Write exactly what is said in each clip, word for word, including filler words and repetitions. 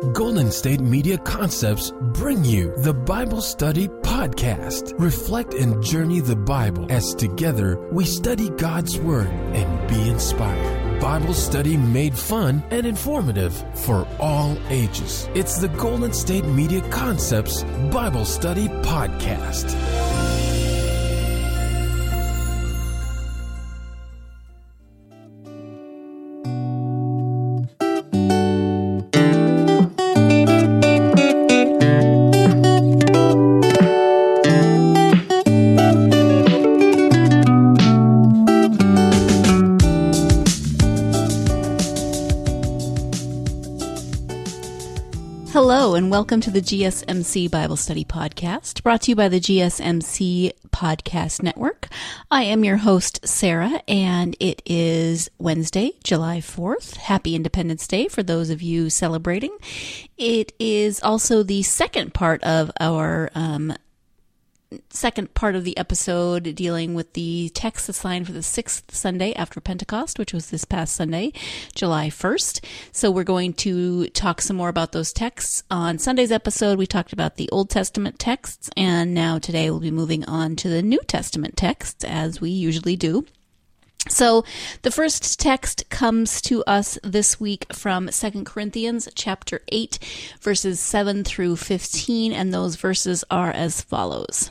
Golden State Media Concepts bring you the Bible Study Podcast. Reflect and journey the Bible as together we study God's Word and be inspired. Bible study made fun and informative for all ages. It's the Golden State Media Concepts Bible Study Podcast. Hello and welcome to the G S M C Bible Study Podcast, brought to you by the G S M C Podcast Network. I am your host, Sarah, and it is Wednesday, July fourth. Happy Independence Day for those of you celebrating. It is also the second part of our um, second part of the episode dealing with the text assigned for the sixth Sunday after Pentecost, which was this past Sunday, July first. So we're going to talk some more about those texts. On Sunday's episode, we talked about the Old Testament texts, and now today we'll be moving on to the New Testament texts, as we usually do. So the first text comes to us this week from Second Corinthians chapter eight, verses seven through fifteen, and those verses are as follows.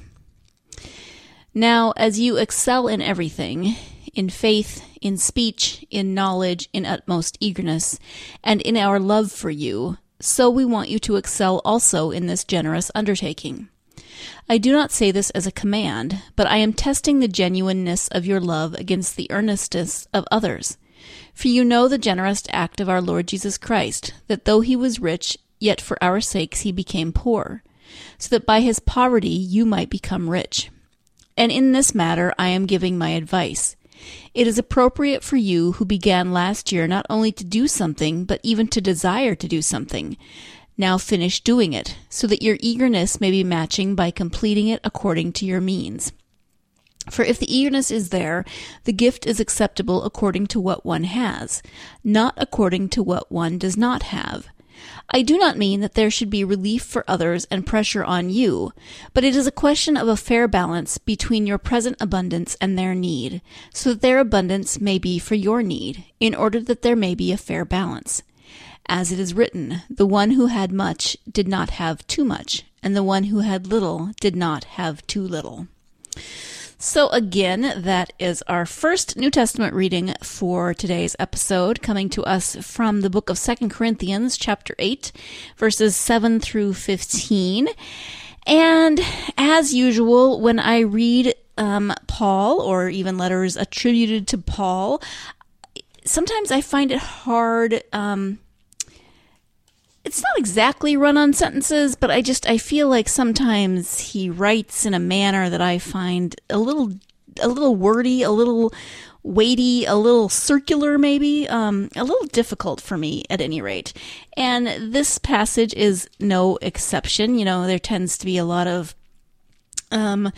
Now, as you excel in everything, in faith, in speech, in knowledge, in utmost eagerness, and in our love for you, so we want you to excel also in this generous undertaking. I do not say this as a command, but I am testing the genuineness of your love against the earnestness of others. For you know the generous act of our Lord Jesus Christ, that though he was rich, yet for our sakes he became poor, so that by his poverty you might become rich. And in this matter I am giving my advice. It is appropriate for you who began last year not only to do something, but even to desire to do something. Now finish doing it, so that your eagerness may be matching by completing it according to your means. For if the eagerness is there, the gift is acceptable according to what one has, not according to what one does not have. I do not mean that there should be relief for others and pressure on you, but it is a question of a fair balance between your present abundance and their need, so that their abundance may be for your need, in order that there may be a fair balance. As it is written, the one who had much did not have too much, and the one who had little did not have too little. So again, that is our first New Testament reading for today's episode, coming to us from the book of Second Corinthians, chapter eight, verses seven through fifteen. And as usual, when I read um, Paul, or even letters attributed to Paul, sometimes I find it hard. Um, It's not exactly run-on sentences, but I just, I feel like sometimes he writes in a manner that I find a little, a little wordy, a little weighty, a little circular maybe, um, a little difficult for me at any rate. And this passage is no exception. You know, there tends to be a lot of, um,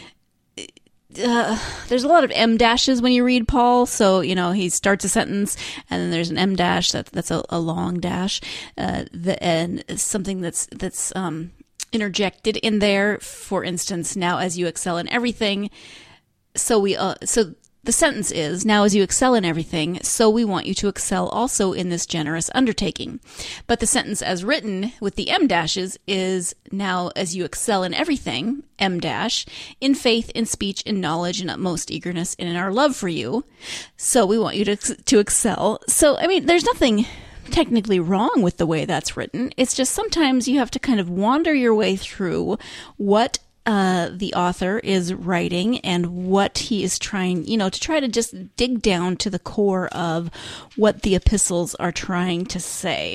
Uh, there's a lot of M dashes when you read Paul. So, you know, he starts a sentence and then there's an M dash. That, that's a, a long dash. Uh, the, and something that's, that's, um, interjected in there. For instance, now as you excel in everything. So we, uh, so the sentence is, now as you excel in everything, so we want you to excel also in this generous undertaking. But the sentence as written with the M dashes is, now as you excel in everything, M dash, in faith, in speech, in knowledge, in utmost eagerness, and in our love for you. So we want you to, to excel. So, I mean, there's nothing technically wrong with the way that's written. It's just sometimes you have to kind of wander your way through what Uh, the author is writing and what he is trying, you know, to try to just dig down to the core of what the epistles are trying to say.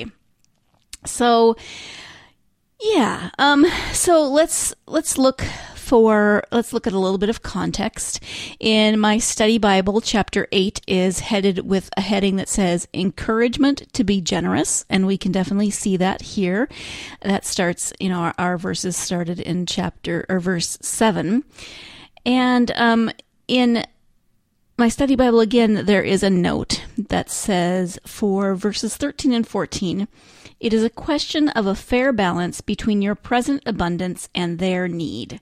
So, yeah, um, so let's, let's look for, let's look at a little bit of context. In my study Bible, chapter eight is headed with a heading that says encouragement to be generous. And we can definitely see that here. That starts, you know, our, our verses started in chapter or verse seven. And, um, in my study Bible, again, there is a note that says for verses thirteen and fourteen, it is a question of a fair balance between your present abundance and their need.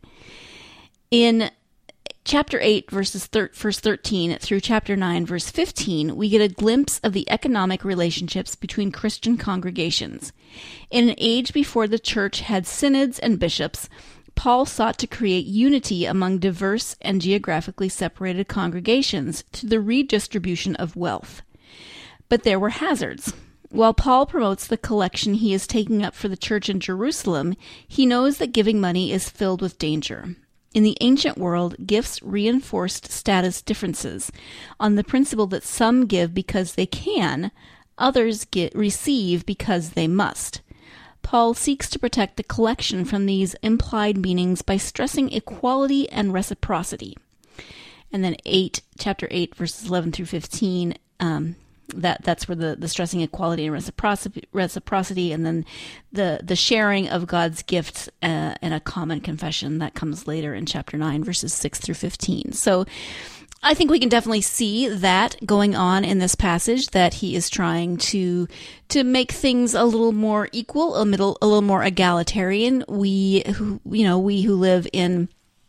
In chapter eight, verses thir- verse thirteen through chapter nine, verse fifteen, we get a glimpse of the economic relationships between Christian congregations. In an age before the church had synods and bishops, Paul sought to create unity among diverse and geographically separated congregations through the redistribution of wealth. But there were hazards. While Paul promotes the collection he is taking up for the church in Jerusalem, he knows that giving money is filled with danger. In the ancient world, gifts reinforced status differences on the principle that some give because they can, others get, receive because they must. Paul seeks to protect the collection from these implied meanings by stressing equality and reciprocity. And then eight, chapter eight, verses eleven through fifteen, um, that that's where the, the stressing equality and reciprocity, reciprocity, and then the the sharing of God's gifts uh, and a common confession that comes later in chapter nine, verses six through fifteen. So I think we can definitely see that going on in this passage, that he is trying to to make things a little more equal, a middle, a little more egalitarian. We, who, you know, we who live in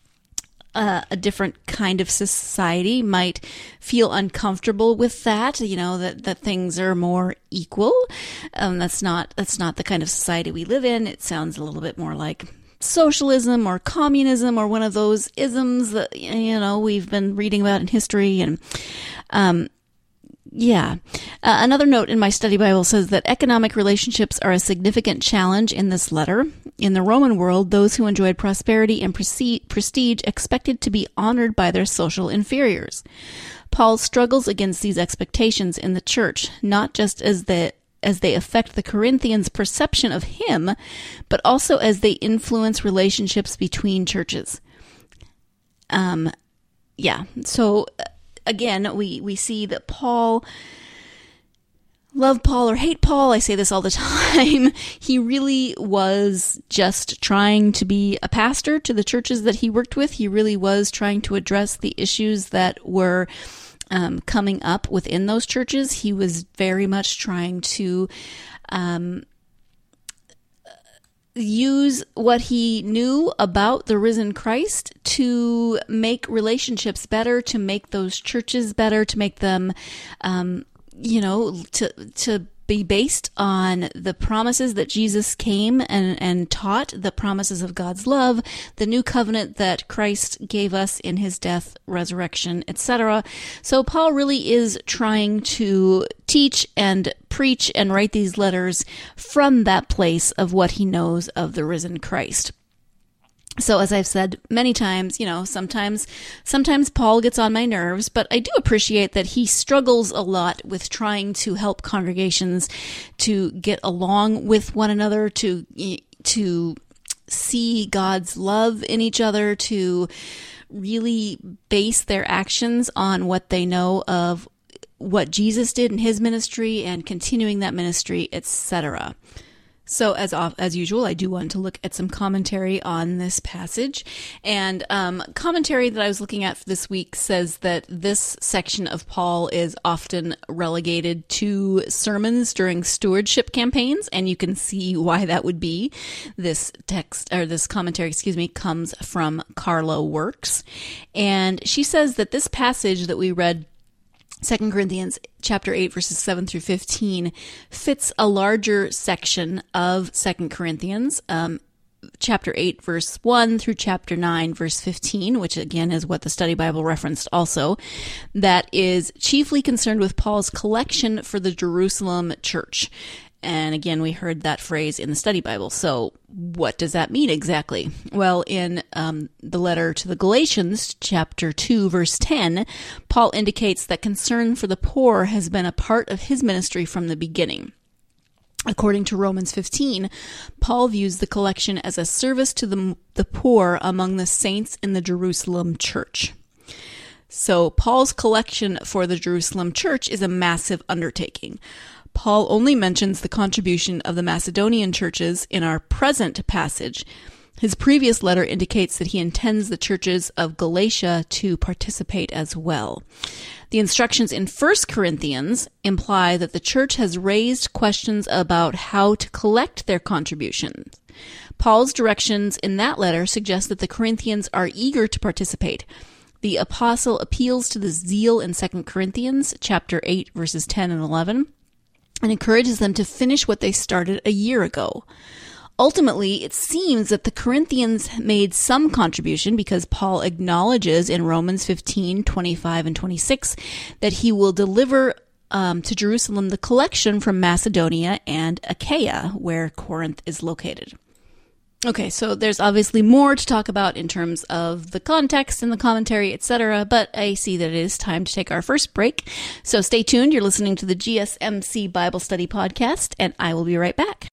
uh, a different kind of society might feel uncomfortable with that. You know, that that things are more equal. Um, that's not that's not the kind of society we live in. It sounds a little bit more like socialism or communism or one of those isms that, you know, we've been reading about in history. And um, yeah. Uh, another note in my study Bible says that economic relationships are a significant challenge in this letter. In the Roman world, those who enjoyed prosperity and prestige expected to be honored by their social inferiors. Paul struggles against these expectations in the church, not just as the as they affect the Corinthians' perception of him, but also as they influence relationships between churches. Um, yeah. So again, we, we see that Paul, love Paul or hate Paul, I say this all the time, he really was just trying to be a pastor to the churches that he worked with. He really was trying to address the issues that were Um, coming up within those churches. He was very much trying to um, use what he knew about the risen Christ to make relationships better, to make those churches better, to make them, um, you know, to to be based on the promises that Jesus came and, and taught, the promises of God's love, the new covenant that Christ gave us in his death, resurrection, et cetera. So Paul really is trying to teach and preach and write these letters from that place of what he knows of the risen Christ. So as I've said many times, you know, sometimes, sometimes Paul gets on my nerves, but I do appreciate that he struggles a lot with trying to help congregations to get along with one another, to, to see God's love in each other, to really base their actions on what they know of what Jesus did in his ministry and continuing that ministry, et cetera. So as as usual, I do want to look at some commentary on this passage. And um, commentary that I was looking at for this week says that this section of Paul is often relegated to sermons during stewardship campaigns, and you can see why that would be. This text, or this commentary, excuse me, comes from Carla Works. And she says that this passage that we read, Second Corinthians chapter eight, verses seven through fifteen, fits a larger section of Second Corinthians, um, chapter eight, verse one through chapter nine, verse fifteen, which again is what the study Bible referenced also, that is chiefly concerned with Paul's collection for the Jerusalem church. And again, we heard that phrase in the study Bible. So what does that mean exactly? Well, in um, the letter to the Galatians, chapter two, verse ten, Paul indicates that concern for the poor has been a part of his ministry from the beginning. According to Romans fifteen, Paul views the collection as a service to the, the poor among the saints in the Jerusalem church. So Paul's collection for the Jerusalem church is a massive undertaking. Paul only mentions the contribution of the Macedonian churches in our present passage. His previous letter indicates that he intends the churches of Galatia to participate as well. The instructions in First Corinthians imply that the church has raised questions about how to collect their contributions. Paul's directions in that letter suggest that the Corinthians are eager to participate. The apostle appeals to the zeal in Second Corinthians chapter eight, verses ten and eleven, and encourages them to finish what they started a year ago. Ultimately, it seems that the Corinthians made some contribution because Paul acknowledges in Romans fifteen, twenty-five, and twenty-six that he will deliver um, to Jerusalem the collection from Macedonia and Achaia, where Corinth is located. Okay, so there's obviously more to talk about in terms of the context and the commentary, et cetera, but I see that it is time to take our first break. So stay tuned. You're listening to the G S M C Bible Study Podcast, and I will be right back.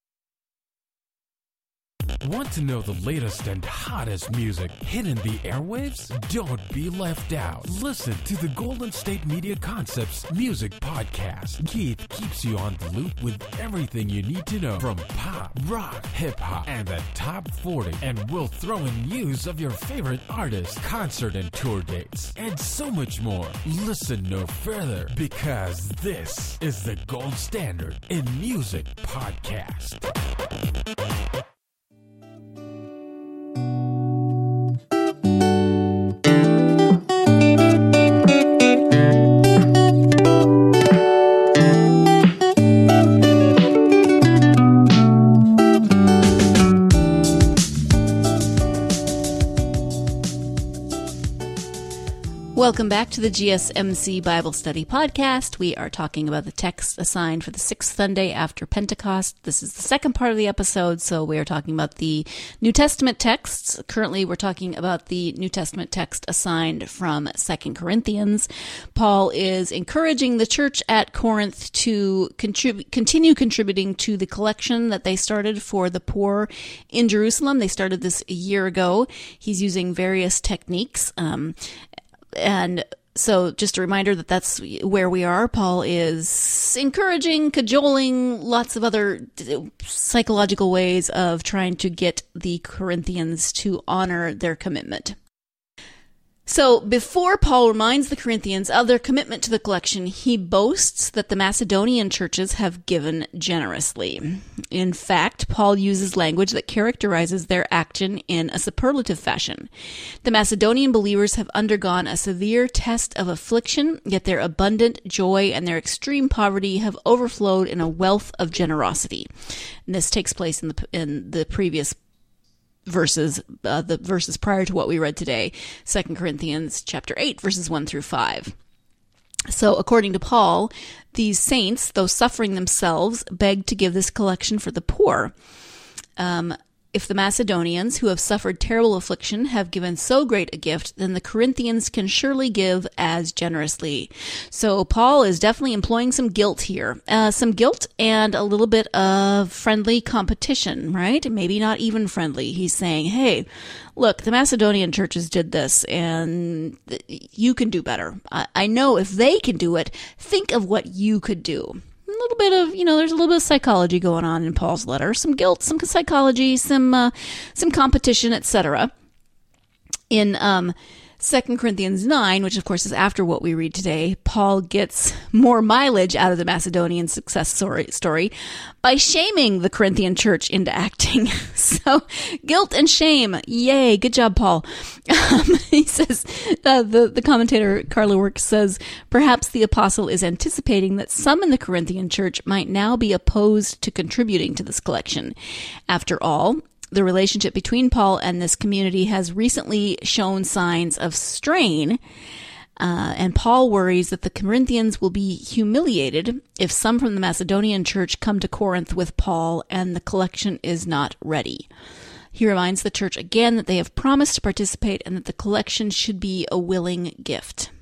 Want to know the latest and hottest music hidden the airwaves? Don't be left out. Listen to the Golden State Media Concepts Music Podcast. Keith keeps you on the loop with everything you need to know from pop, rock, hip-hop, and the top forty. And we'll throw in news of your favorite artists, concert and tour dates, and so much more. Listen no further, because this is the gold standard in music podcast. Welcome back to the G S M C Bible Study Podcast. We are talking about the text assigned for the sixth Sunday after Pentecost. This is the second part of the episode, so we are talking about the New Testament texts. Currently, we're talking about the New Testament text assigned from Second Corinthians. Paul is encouraging the church at Corinth to contrib- continue contributing to the collection that they started for the poor in Jerusalem. They started this a year ago. He's using various techniques. Um, And so just a reminder that that's where we are. Paul is encouraging, cajoling, lots of other psychological ways of trying to get the Corinthians to honor their commitment. So before Paul reminds the Corinthians of their commitment to the collection, he boasts that the Macedonian churches have given generously. In fact, Paul uses language that characterizes their action in a superlative fashion. The Macedonian believers have undergone a severe test of affliction, yet their abundant joy and their extreme poverty have overflowed in a wealth of generosity. And this takes place in the in the previous verses, uh, the verses prior to what we read today, Second Corinthians chapter eight, verses one through five. So according to Paul, these saints, though suffering themselves, begged to give this collection for the poor. Um, if the Macedonians, who have suffered terrible affliction, have given so great a gift, then the Corinthians can surely give as generously. So Paul is definitely employing some guilt here. Uh, some guilt and a little bit of friendly competition, right? Maybe not even friendly. He's saying, hey, look, the Macedonian churches did this, and you can do better. I, I know if they can do it, think of what you could do. A little bit of, you know, there's a little bit of psychology going on in Paul's letter. Some guilt, some psychology, some uh, some competition, et cetera. In um, Second Corinthians nine, which of course is after what we read today, Paul gets more mileage out of the Macedonian success story, story by shaming the Corinthian church into acting. So, guilt and shame. Yay. Good job, Paul. Um, he says, uh, the, the commentator Carla Works says, perhaps the apostle is anticipating that some in the Corinthian church might now be opposed to contributing to this collection. After all, the relationship between Paul and this community has recently shown signs of strain, uh, and Paul worries that the Corinthians will be humiliated if some from the Macedonian church come to Corinth with Paul and the collection is not ready. He reminds the church again that they have promised to participate and that the collection should be a willing gift.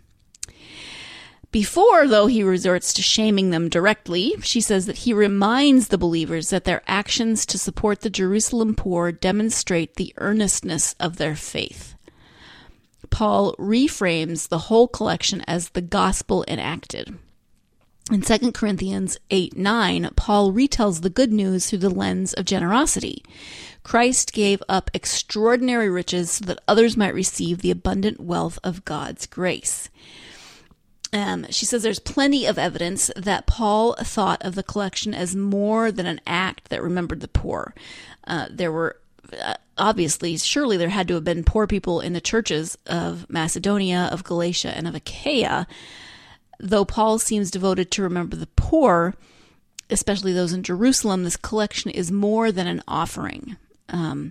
Before, though, he resorts to shaming them directly, she says that he reminds the believers that their actions to support the Jerusalem poor demonstrate the earnestness of their faith. Paul reframes the whole collection as the gospel enacted. In Second Corinthians eight nine, Paul retells the good news through the lens of generosity. Christ gave up extraordinary riches so that others might receive the abundant wealth of God's grace. Um, she says there's plenty of evidence that Paul thought of the collection as more than an act that remembered the poor. Uh, there were uh, obviously, surely there had to have been poor people in the churches of Macedonia, of Galatia, and of Achaia. Though Paul seems devoted to remember the poor, especially those in Jerusalem, this collection is more than an offering. Um,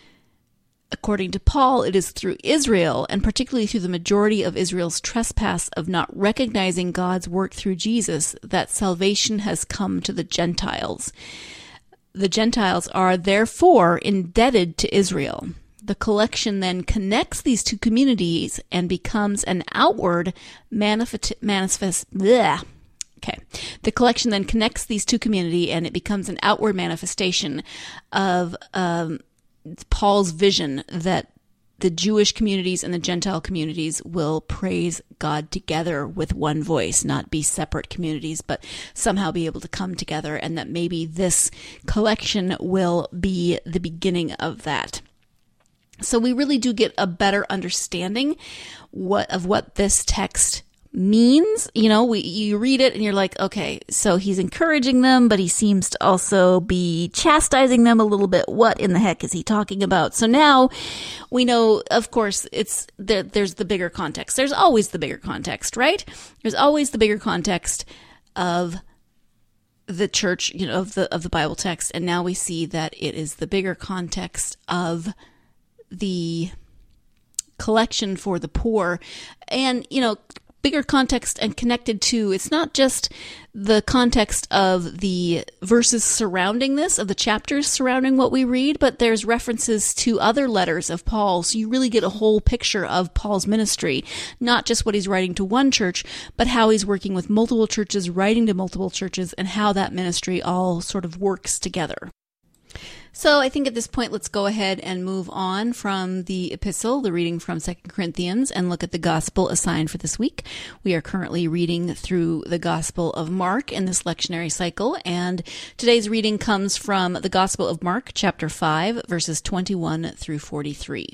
According to Paul, it is through Israel, and particularly through the majority of Israel's trespass of not recognizing God's work through Jesus, that salvation has come to the Gentiles. The Gentiles are therefore indebted to Israel. The collection then connects these two communities and becomes an outward manifest. manifest bleh. Okay. The collection then connects these two communities and it becomes an outward manifestation of um, Paul's vision that the Jewish communities and the Gentile communities will praise God together with one voice, not be separate communities, but somehow be able to come together, and that maybe this collection will be the beginning of that. So we really do get a better understanding what of what this text means. You know, we you read it and you're like, okay, so he's encouraging them, but he seems to also be chastising them a little bit. What in the heck is he talking about? So now we know, of course, it's there, there's the bigger context. There's always the bigger context, right? There's always the bigger context of the church, you know, of the of the Bible text, and now we see that it is the bigger context of the collection for the poor. And, you know, bigger context and connected to, it's not just the context of the verses surrounding this, of the chapters surrounding what we read, but there's references to other letters of Paul. So you really get a whole picture of Paul's ministry, not just what he's writing to one church, but how he's working with multiple churches, writing to multiple churches, and how that ministry all sort of works together. So I think at this point, let's go ahead and move on from the epistle, the reading from Second Corinthians, and look at the gospel assigned for this week. We are currently reading through the Gospel of Mark in this lectionary cycle, and today's reading comes from the Gospel of Mark, chapter five, verses twenty-one through forty-three.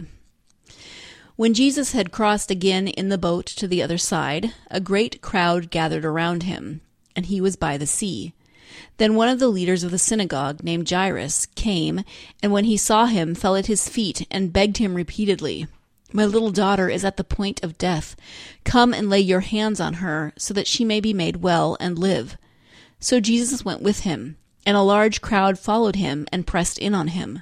When Jesus had crossed again in the boat to the other side, a great crowd gathered around him, and he was by the sea. Then one of the leaders of the synagogue, named Jairus, came, and when he saw him, fell at his feet and begged him repeatedly, "My little daughter is at the point of death. Come and lay your hands on her, so that she may be made well and live." So Jesus went with him, and a large crowd followed him and pressed in on him.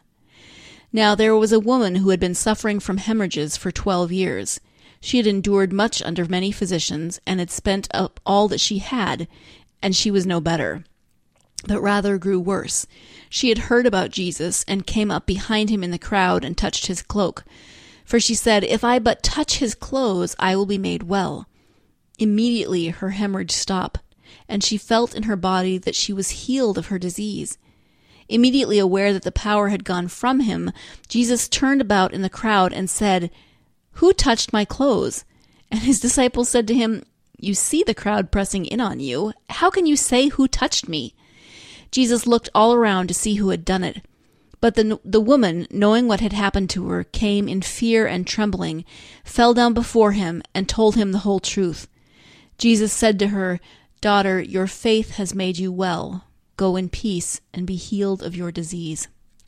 Now there was a woman who had been suffering from hemorrhages for twelve years. She had endured much under many physicians, and had spent up all that she had, and she was no better, but rather grew worse. She had heard about Jesus and came up behind him in the crowd and touched his cloak. For she said, "If I but touch his clothes, I will be made well." Immediately her hemorrhage stopped, and she felt in her body that she was healed of her disease. Immediately aware that the power had gone from him, Jesus turned about in the crowd and said, "Who touched my clothes?" And his disciples said to him, "You see the crowd pressing in on you. How can you say, 'Who touched me?'" Jesus looked all around to see who had done it. But the, the woman, knowing what had happened to her, came in fear and trembling, fell down before him, and told him the whole truth. Jesus said to her, "Daughter, your faith has made you well. Go in peace and be healed of your disease."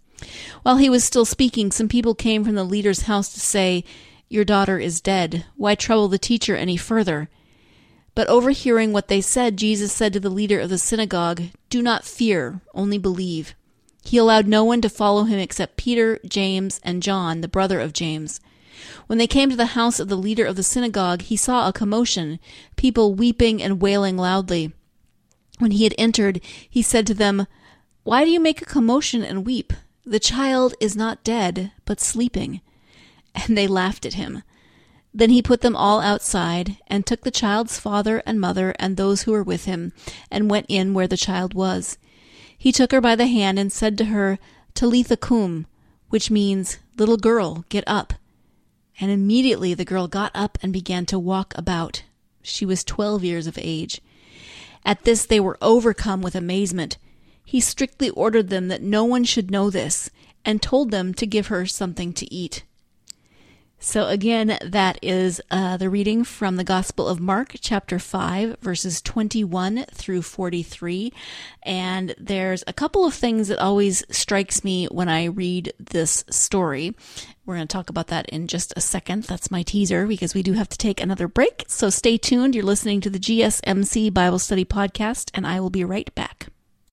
While he was still speaking, some people came from the leader's house to say, "Your daughter is dead. Why trouble the teacher any further?" But overhearing what they said, Jesus said to the leader of the synagogue, "Do not fear, only believe." He allowed no one to follow him except Peter, James, and John, the brother of James. When they came to the house of the leader of the synagogue, he saw a commotion, people weeping and wailing loudly. When he had entered, he said to them, "Why do you make a commotion and weep? The child is not dead, but sleeping." And they laughed at him. Then he put them all outside, and took the child's father and mother and those who were with him, and went in where the child was. He took her by the hand and said to her, "Talitha cum," which means, "Little girl, get up." And immediately the girl got up and began to walk about. She was twelve years of age. At this they were overcome with amazement. He strictly ordered them that no one should know this, and told them to give her something to eat. So again, that is uh, the reading from the Gospel of Mark, chapter five, verses twenty-one through forty-three. And there's a couple of things that always strikes me when I read this story. We're going to talk about that in just a second. That's my teaser, because we do have to take another break. So stay tuned. You're listening to the G S M C Bible Study Podcast, and I will be right back.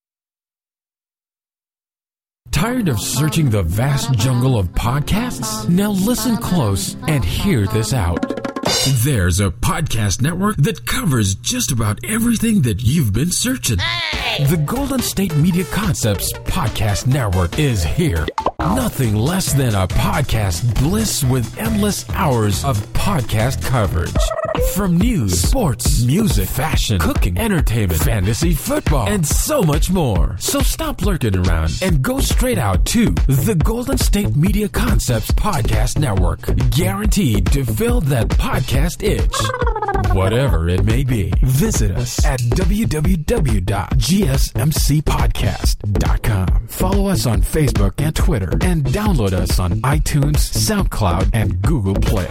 Tired of searching the vast jungle of podcasts? Now listen close and hear this out. There's a podcast network that covers just about everything that you've been searching. Hey! The Golden State Media Concepts Podcast Network is here. Nothing less than a podcast bliss with endless hours of podcast coverage. From news, sports, music, fashion, cooking, entertainment, fantasy, football, and so much more. So stop lurking around and go straight out to the Golden State Media Concepts Podcast Network. Guaranteed to fill that podcast itch. Whatever it may be. Visit us at w w w dot g s m c podcast dot com. Follow us on Facebook and Twitter, and download us on iTunes, SoundCloud, and Google Play.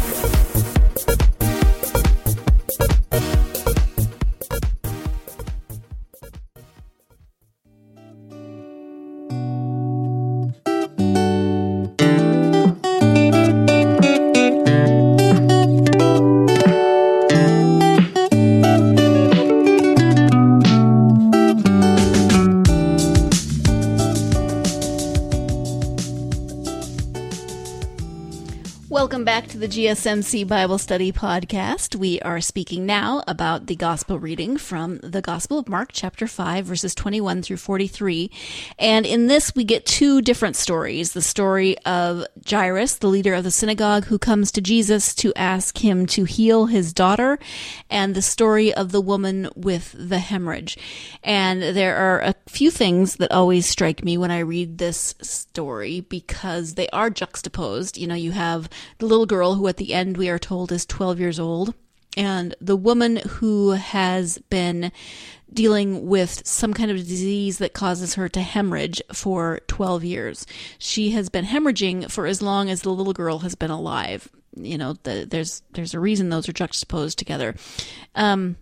Welcome back to the G S M C Bible Study Podcast. We are speaking now about the Gospel reading from the Gospel of Mark, chapter five, verses twenty-one through forty-three. And in this, we get two different stories. The story of Jairus, the leader of the synagogue, who comes to Jesus to ask him to heal his daughter, and the story of the woman with the hemorrhage. And there are a few things that always strike me when I read this story, because they are juxtaposed. You know, you have the little girl who at the end we are told is twelve years old, and the woman who has been dealing with some kind of disease that causes her to hemorrhage for twelve years. She has been hemorrhaging for as long as the little girl has been alive. You know, the, there's there's a reason those are juxtaposed together. Um,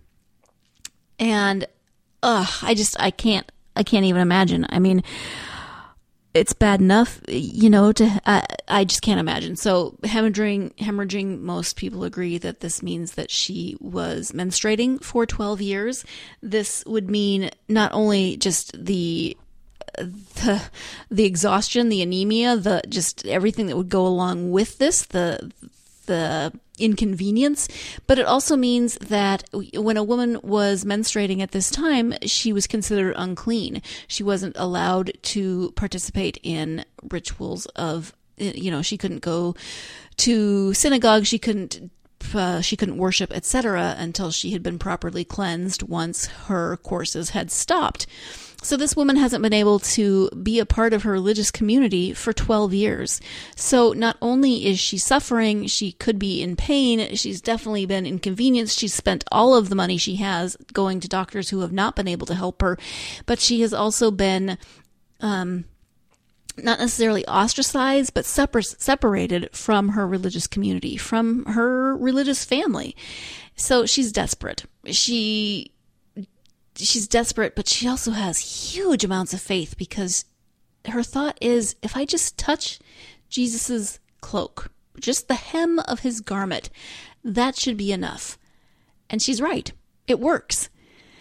and uh, I just, I can't, I can't even imagine. I mean, it's bad enough, you know, to, uh, I just can't imagine. So hemorrhaging, hemorrhaging, most people agree that this means that she was menstruating for twelve years. This would mean not only just the, the, the exhaustion, the anemia, the, just everything that would go along with this, the, the inconvenience, but it also means that when a woman was menstruating at this time, she was considered unclean. She wasn't allowed to participate in rituals of, you know, she couldn't go to synagogue, she couldn't Uh, she couldn't worship, et cetera, until she had been properly cleansed once her courses had stopped. So this woman hasn't been able to be a part of her religious community for twelve years. So not only is she suffering, she could be in pain, she's definitely been inconvenienced, she's spent all of the money she has going to doctors who have not been able to help her, but she has also been um, not necessarily ostracized, but separ- separated from her religious community, from her religious family. So she's desperate. She... She's desperate, but she also has huge amounts of faith, because her thought is, if I just touch Jesus's cloak, just the hem of his garment, that should be enough. And she's right. It works.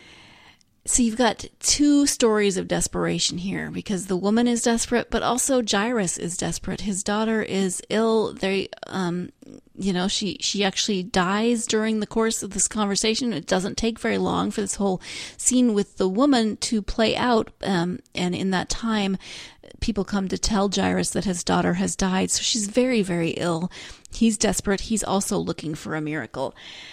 So you've got two stories of desperation here, because the woman is desperate, but also Jairus is desperate. His daughter is ill. They, um, you know, she, she actually dies during the course of this conversation. It doesn't take very long for this whole scene with the woman to play out. Um, and in that time, people come to tell Jairus that his daughter has died. So she's very, very ill. He's desperate. He's also looking for a miracle.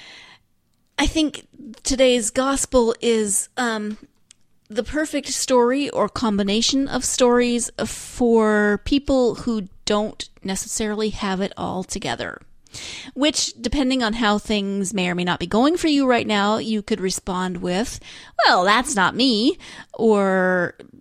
I think today's gospel is um, the perfect story or combination of stories for people who don't necessarily have it all together. Which, depending on how things may or may not be going for you right now, you could respond with, well, that's not me. Or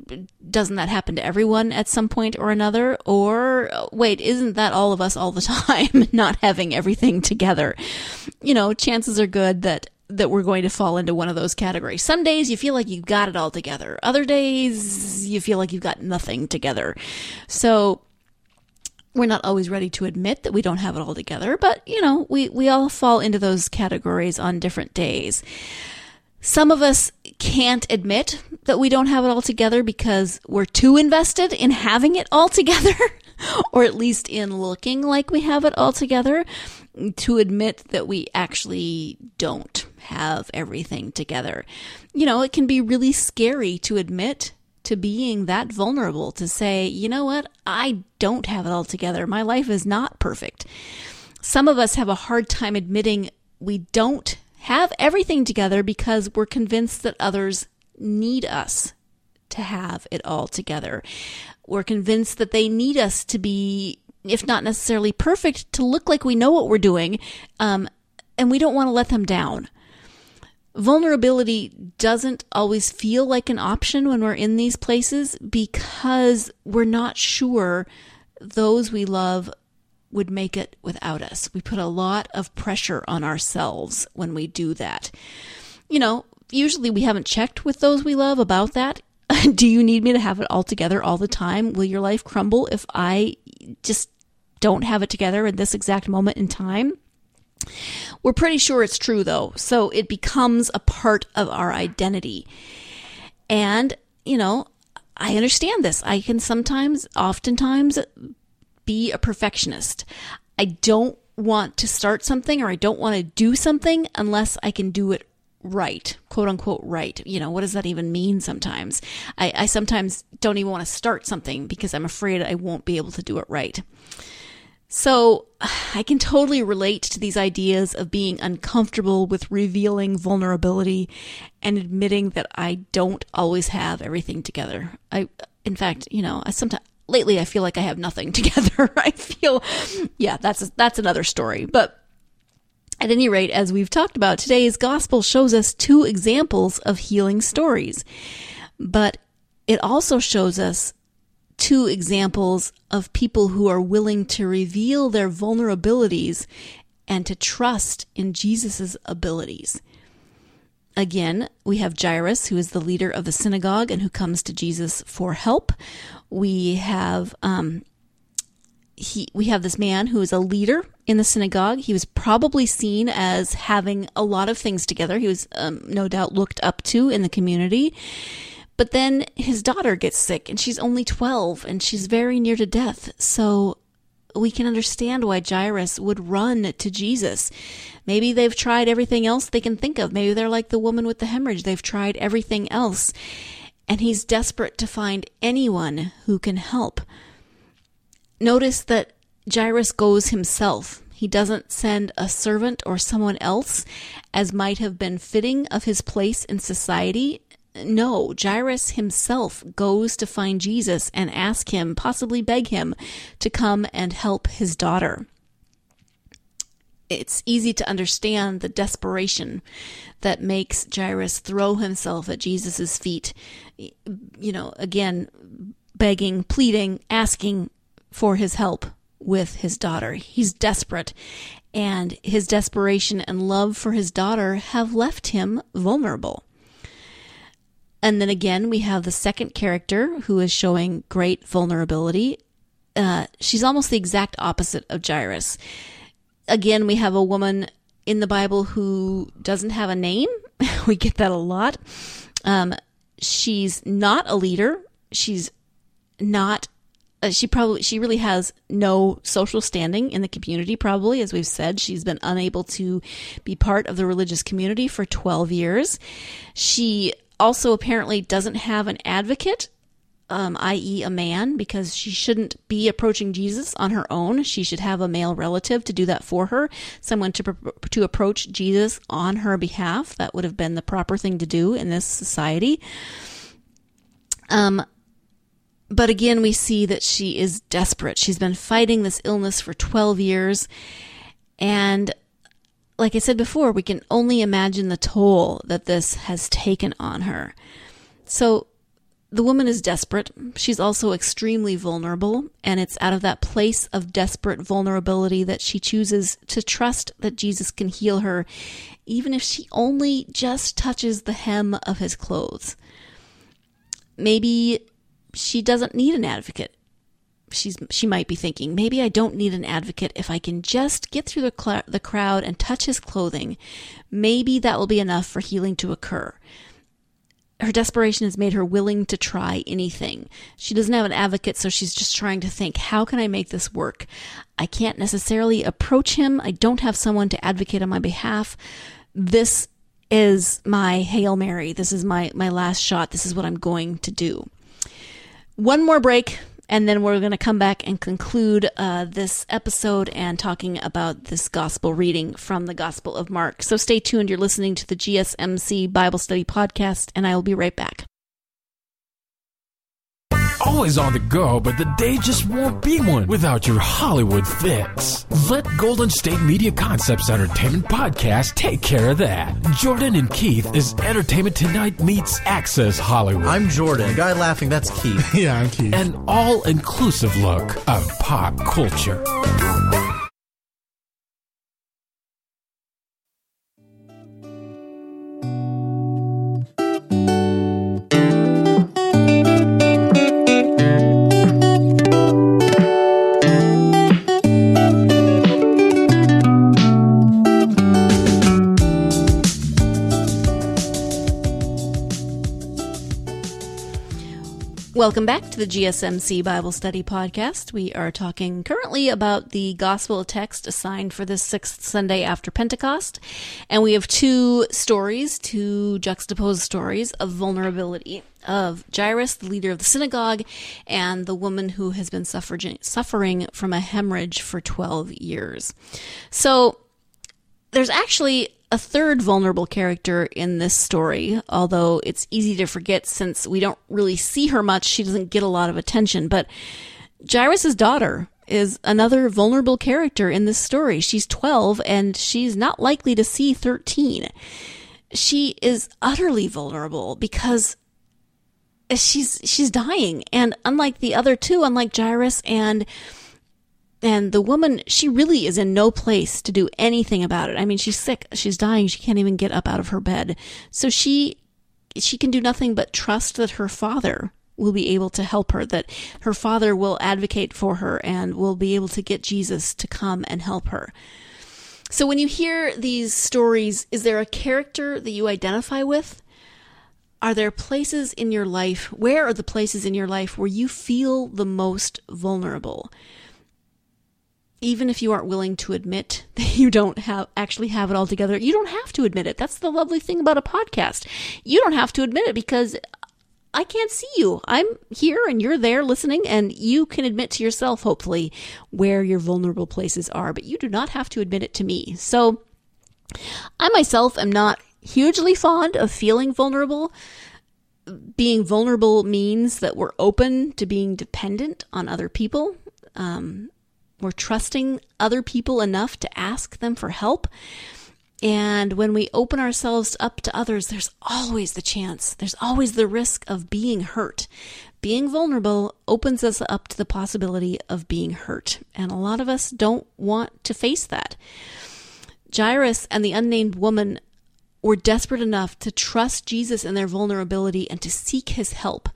doesn't that happen to everyone at some point or another? Or wait, isn't that all of us all the time, not having everything together? You know, chances are good that that we're going to fall into one of those categories. Some days you feel like you've got it all together. Other days you feel like you've got nothing together. So we're not always ready to admit that we don't have it all together, but you know, we, we all fall into those categories on different days. Some of us can't admit that we don't have it all together because we're too invested in having it all together, or at least in looking like we have it all together, to admit that we actually don't have everything together. You know, it can be really scary to admit to being that vulnerable, to say, you know what, I don't have it all together. My life is not perfect. Some of us have a hard time admitting we don't have everything together because we're convinced that others need us to have it all together. We're convinced that they need us to be, if not necessarily perfect, to look like we know what we're doing, um, and we don't want to let them down. Vulnerability doesn't always feel like an option when we're in these places because we're not sure those we love would make it without us. We put a lot of pressure on ourselves when we do that. You know, usually we haven't checked with those we love about that. Do you need me to have it all together all the time? Will your life crumble if I just don't have it together in this exact moment in time? We're pretty sure it's true though, so it becomes a part of our identity. And, you know, I understand this. I can sometimes, oftentimes, be a perfectionist. I don't want to start something or I don't want to do something unless I can do it right, quote unquote right. You know, what does that even mean sometimes? I, I sometimes don't even want to start something because I'm afraid I won't be able to do it right. So I can totally relate to these ideas of being uncomfortable with revealing vulnerability and admitting that I don't always have everything together. I, in fact, you know, I sometimes, lately I feel like I have nothing together. I feel, yeah, that's, that's another story. But at any rate, as we've talked about, today's gospel shows us two examples of healing stories, but it also shows us two examples of people who are willing to reveal their vulnerabilities and to trust in Jesus' abilities. Again, we have Jairus, who is the leader of the synagogue and who comes to Jesus for help. We have um, he we have this man who is a leader in the synagogue. He was probably seen as having a lot of things together. He was um, no doubt looked up to in the community. But then his daughter gets sick, and she's only twelve, and she's very near to death. So we can understand why Jairus would run to Jesus. Maybe they've tried everything else they can think of. Maybe they're like the woman with the hemorrhage. They've tried everything else. And he's desperate to find anyone who can help. Notice that Jairus goes himself. He doesn't send a servant or someone else, as might have been fitting of his place in society. No, Jairus himself goes to find Jesus and ask him, possibly beg him, to come and help his daughter. It's easy to understand the desperation that makes Jairus throw himself at Jesus' feet. You know, again, begging, pleading, asking for his help with his daughter. He's desperate, and his desperation and love for his daughter have left him vulnerable. And then again, we have the second character who is showing great vulnerability. Uh, she's almost the exact opposite of Jairus. Again, we have a woman in the Bible who doesn't have a name. We get that a lot. Um, she's not a leader. She's not, uh, she probably, she really has no social standing in the community, probably. As we've said, she's been unable to be part of the religious community for twelve years. She also apparently doesn't have an advocate, um, that is a man, because she shouldn't be approaching Jesus on her own. She should have a male relative to do that for her, someone to to approach Jesus on her behalf. That would have been the proper thing to do in this society. Um, but again, we see that she is desperate. She's been fighting this illness for twelve years, and like I said before, we can only imagine the toll that this has taken on her. So The woman is desperate. She's also extremely vulnerable, and it's out of that place of desperate vulnerability that she chooses to trust that Jesus can heal her, even if she only just touches the hem of his clothes. Maybe she doesn't need an advocate. She's, she might be thinking, maybe I don't need an advocate if I can just get through the, cl- the crowd and touch his clothing. Maybe that will be enough for healing to occur. Her desperation has made her willing to try anything. She doesn't have an advocate, so she's just trying to think, how can I make this work? I can't necessarily approach him. I don't have someone to advocate on my behalf. This is my Hail Mary. This is my, my last shot. This is what I'm going to do. One more break, and then we're going to come back and conclude uh, this episode and talking about this gospel reading from the Gospel of Mark. So stay tuned. You're listening to the G S M C Bible Study Podcast, and I will be right back. Always on the go, but the day just won't be one without your Hollywood fix. Let Golden State Media Concepts Entertainment Podcast take care of that. Jordan and Keith is Entertainment Tonight meets Access Hollywood. I'm Jordan. The guy laughing, that's Keith. Yeah, I'm Keith. An all-inclusive look of pop culture. Welcome back to the G S M C Bible Study Podcast. We are talking currently about the gospel text assigned for this sixth Sunday after Pentecost. And we have two stories, two juxtaposed stories of vulnerability of Jairus, the leader of the synagogue, and the woman who has been suffering, suffering from a hemorrhage for twelve years. So there's actually a third vulnerable character in this story, although it's easy to forget since we don't really see her much. She doesn't get a lot of attention. But Jairus' daughter is another vulnerable character in this story. She's twelve, and she's not likely to see thirteen. She is utterly vulnerable because she's she's dying. And unlike the other two, unlike Jairus and And the woman, she really is in no place to do anything about it. I mean, she's sick. She's dying. She can't even get up out of her bed. So she she can do nothing but trust that her father will be able to help her, that her father will advocate for her and will be able to get Jesus to come and help her. So when you hear these stories, is there a character that you identify with? Are there places in your life, where are the places in your life where you feel the most vulnerable? Even if you aren't willing to admit that you don't have actually have it all together, you don't have to admit it. That's the lovely thing about a podcast. You don't have to admit it because I can't see you. I'm here and you're there listening, and you can admit to yourself, hopefully, where your vulnerable places are, but you do not have to admit it to me. So I myself am not hugely fond of feeling vulnerable. Being vulnerable means that we're open to being dependent on other people. Um, We're trusting other people enough to ask them for help. And when we open ourselves up to others, there's always the chance, there's always the risk of being hurt. Being vulnerable opens us up to the possibility of being hurt. And a lot of us don't want to face that. Jairus and the unnamed woman were desperate enough to trust Jesus in their vulnerability and to seek his help.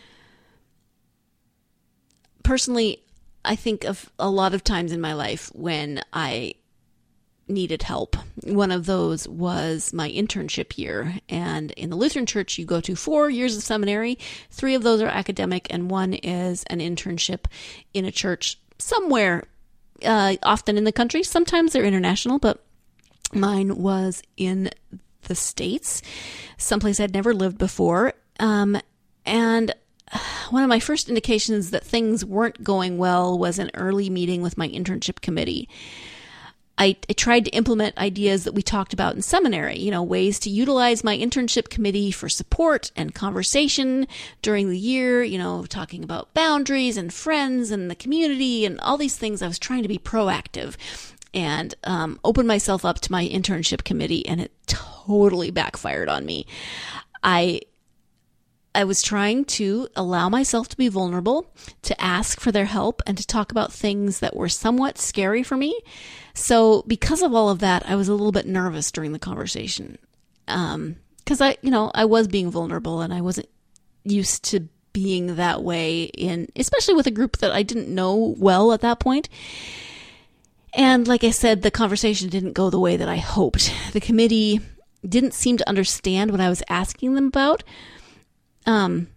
Personally, I think of a lot of times in my life when I needed help. One of those was my internship year. And in the Lutheran Church, you go to four years of seminary. Three of those are academic, and one is an internship in a church somewhere, uh, often in the country. Sometimes they're international, but mine was in the States, someplace I'd never lived before. Um, and one of my first indications that things weren't going well was an early meeting with my internship committee. I, I tried to implement ideas that we talked about in seminary, you know, ways to utilize my internship committee for support and conversation during the year, you know, talking about boundaries and friends and the community and all these things. I was trying to be proactive and um, open myself up to my internship committee, and it totally backfired on me. I I was trying to allow myself to be vulnerable, to ask for their help, and to talk about things that were somewhat scary for me. So because of all of that, I was a little bit nervous during the conversation. Um, because I, you know, I was being vulnerable and I wasn't used to being that way in, especially with a group that I didn't know well at that point. And like I said, the conversation didn't go the way that I hoped. The committee didn't seem to understand what I was asking them about. Um,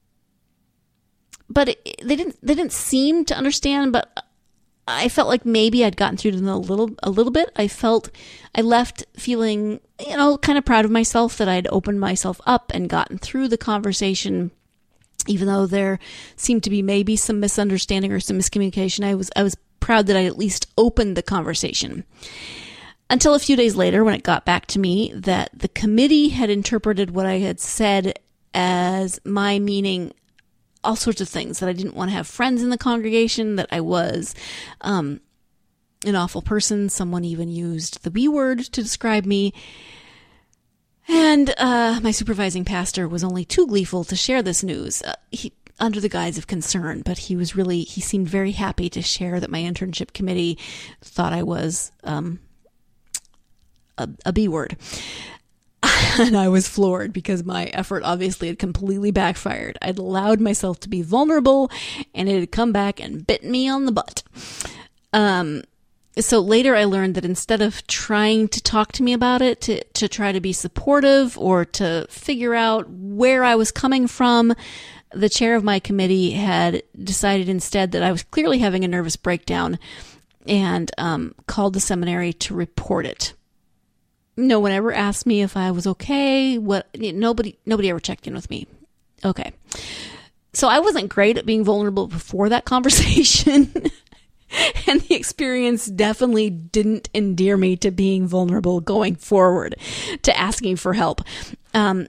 but it, they didn't, they didn't seem to understand, but I felt like maybe I'd gotten through to them a little, a little bit. I felt, I left feeling, you know, kind of proud of myself that I'd opened myself up and gotten through the conversation, even though there seemed to be maybe some misunderstanding or some miscommunication. I was, I was proud that I at least opened the conversation. Until a few days later, when it got back to me that the committee had interpreted what I had said as my meaning all sorts of things, that I didn't want to have friends in the congregation, that I was um, an awful person. Someone even used the B word to describe me. And uh, my supervising pastor was only too gleeful to share this news uh, he, under the guise of concern, but he was really, he seemed very happy to share that my internship committee thought I was um, a, a B word. And I was floored because my effort obviously had completely backfired. I'd allowed myself to be vulnerable and it had come back and bit me on the butt. Um, so later I learned that instead of trying to talk to me about it, to, to try to be supportive or to figure out where I was coming from, the chair of my committee had decided instead that I was clearly having a nervous breakdown and um, called the seminary to report it. No one ever asked me if I was okay. What? Nobody, nobody ever checked in with me. Okay. So I wasn't great at being vulnerable before that conversation. And the experience definitely didn't endear me to being vulnerable going forward, to asking for help. Um,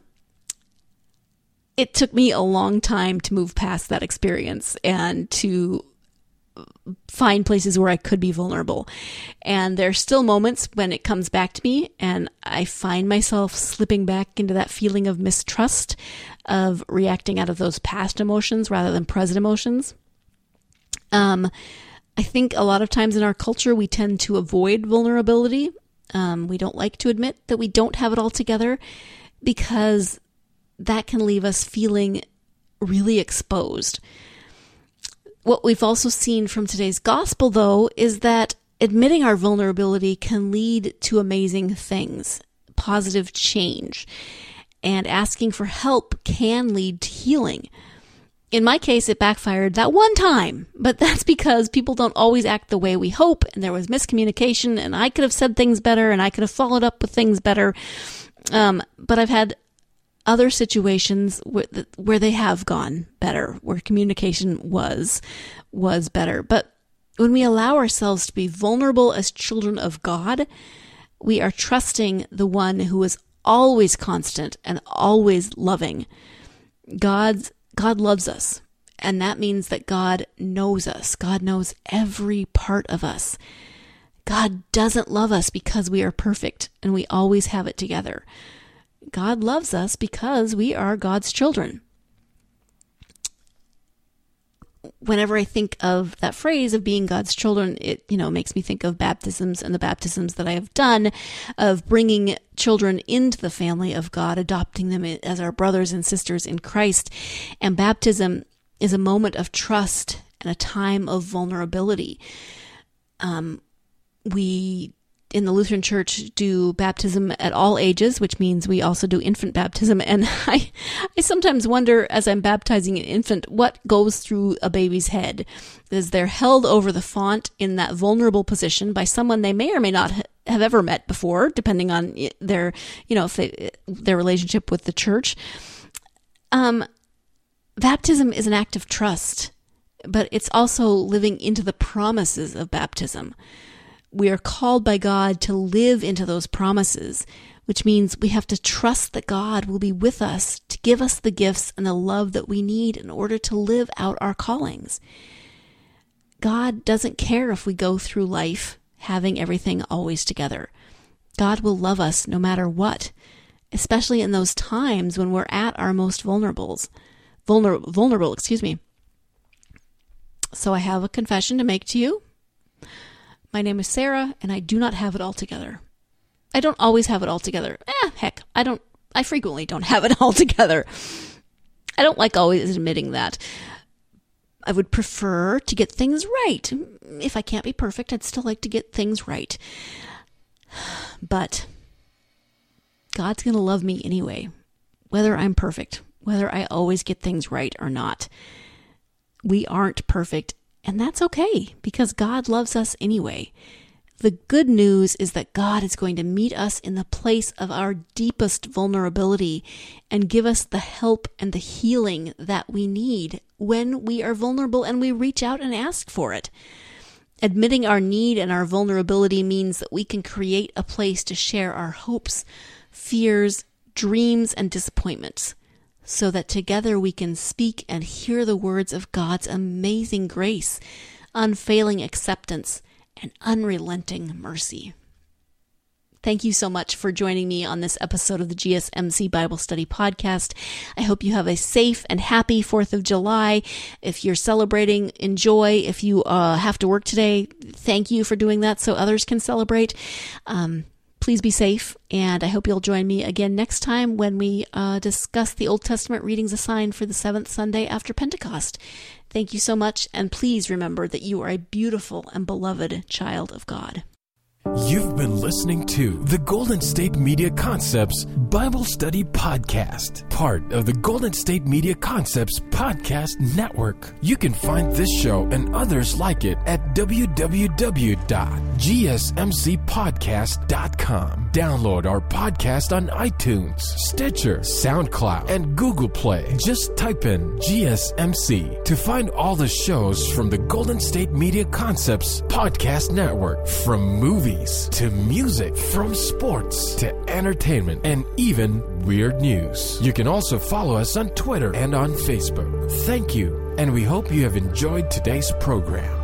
it took me a long time to move past that experience and to find places where I could be vulnerable. And there's still moments when it comes back to me and I find myself slipping back into that feeling of mistrust, of reacting out of those past emotions rather than present emotions. Um, I think a lot of times in our culture, we tend to avoid vulnerability. Um, we don't like to admit that we don't have it all together because that can leave us feeling really exposed. What we've also seen from today's gospel, though, is that admitting our vulnerability can lead to amazing things, positive change, and asking for help can lead to healing. In my case, it backfired that one time, but that's because people don't always act the way we hope, and there was miscommunication, and I could have said things better, and I could have followed up with things better. Um, but I've had other situations where, where they have gone better, where communication was, was better. But when we allow ourselves to be vulnerable as children of God, we are trusting the one who is always constant and always loving. God's, God loves us. And that means that God knows us. God knows every part of us. God doesn't love us because we are perfect and we always have it together. God loves us because we are God's children. Whenever I think of that phrase of being God's children, it, you know, makes me think of baptisms and the baptisms that I have done, of bringing children into the family of God, adopting them as our brothers and sisters in Christ. And baptism is a moment of trust and a time of vulnerability. Um, we in the Lutheran Church do baptism at all ages, which means we also do infant baptism. And I, I sometimes wonder as I'm baptizing an infant, what goes through a baby's head as they're held over the font in that vulnerable position by someone they may or may not have ever met before, depending on their, you know, if they, their relationship with the church. Um, baptism is an act of trust, but it's also living into the promises of baptism. We are called by God to live into those promises, which means we have to trust that God will be with us to give us the gifts and the love that we need in order to live out our callings. God doesn't care if we go through life having everything always together. God will love us no matter what. especially in those times when we're at our most vulnerables, vulner, vulnerable, excuse me. So I have a confession to make to you. My name is Sarah, and I do not have it all together. I don't always have it all together. Eh, heck, I don't, I frequently don't have it all together. I don't like always admitting that. I would prefer to get things right. If I can't be perfect, I'd still like to get things right. But God's going to love me anyway, whether I'm perfect, whether I always get things right or not. We aren't perfect, and that's okay, because God loves us anyway. The good news is that God is going to meet us in the place of our deepest vulnerability and give us the help and the healing that we need when we are vulnerable and we reach out and ask for it. Admitting our need and our vulnerability means that we can create a place to share our hopes, fears, dreams, and disappointments, so that together we can speak and hear the words of God's amazing grace, unfailing acceptance, and unrelenting mercy. Thank you so much for joining me on this episode of the G S M C Bible Study Podcast. I hope you have a safe and happy fourth of July. If you're celebrating, enjoy. If you uh, have to work today, thank you for doing that so others can celebrate. Um, please be safe, and I hope you'll join me again next time when we uh, discuss the Old Testament readings assigned for the seventh Sunday after Pentecost. Thank you so much, and please remember that you are a beautiful and beloved child of God. You've been listening to the Golden State Media Concepts Bible Study Podcast, part of the Golden State Media Concepts Podcast Network. You can find this show and others like it at w w w dot g s m c podcast dot com. Download our podcast on iTunes, Stitcher, SoundCloud, and Google Play. Just type in G S M C to find all the shows from the Golden State Media Concepts Podcast Network, from movies to music, from sports to entertainment, and even weird news. You can also follow us on Twitter and on Facebook. Thank you, and we hope you have enjoyed today's program.